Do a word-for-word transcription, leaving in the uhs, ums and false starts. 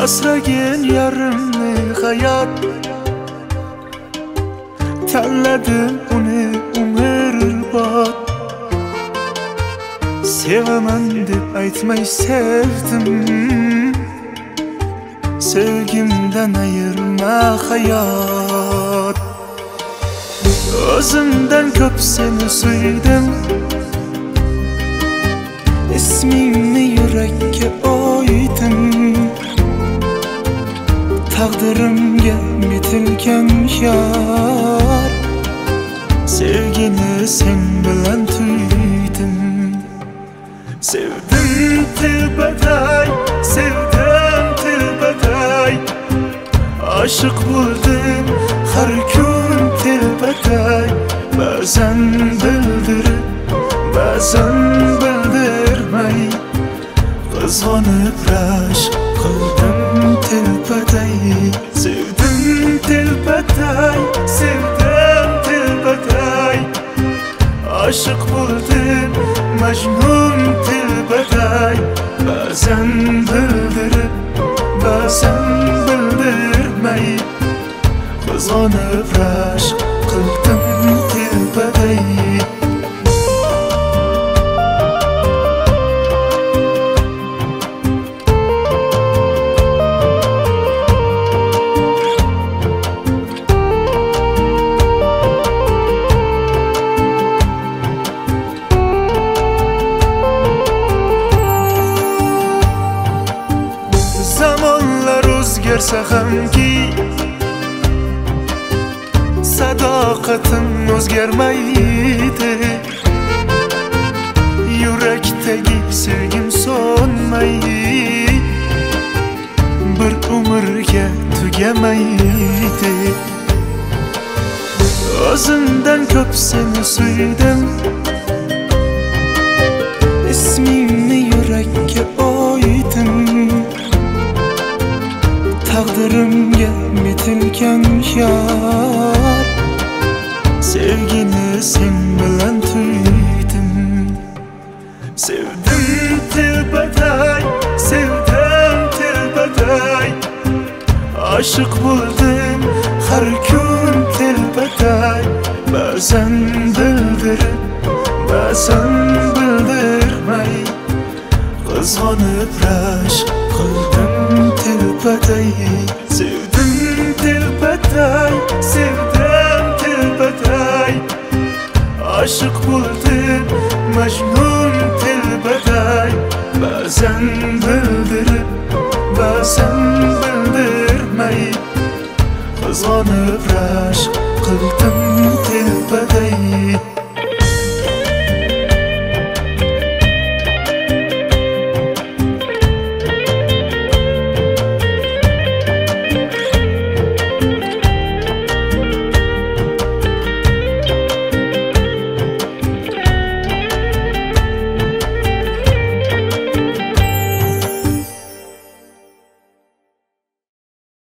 asragan yarimni hayot, tanladim uni umrbod. Sevaman deb aytmay sevdim, sevgimdan ayirma hayot. O'zimdan ko'p seni suydim, ismingni yurakka oydim. Taqdirimga metilgan yor, sevgini sen bilan tuydim. Sevdim tilbatay, sevdim tilbatay, aşık buldum har kun tilbatay. Ba'zan bildirib, ba'zan bildirmay, qizg'onib rashk qildim tilbatay. Sevdim tilbatay, sevdim tilbatay, aşık buldum majnun tilbatay. Ba'zan bildirib, ba'zan bildirmay, qizg'onib rashk qildim tilbatay. Zamonlar o'zgarsa hamki, sadoqatim o'zgarmaydi. Yurakdagi sevgim so'nmaydi, bir umrga tugamaydi. O'zimdan ko'p seni suydim, ismingni yurakka oydim. Taqdirimga metilgan yor, sevgini sen bilan tuydim. Sevdim tilbatay, sevdim tilbatay, aşık buldum har kun tilbatay. Ba'zan bildirib, ba'zan bildirmay, qizg'onib rashk qildim tilbatay. Sevdim tilbatay, sevdim tilbatay, aşık buldum majnun tilbatay. Ba'zan bildirib, ba'zan bildirmay, qizg'onib rashk qildim.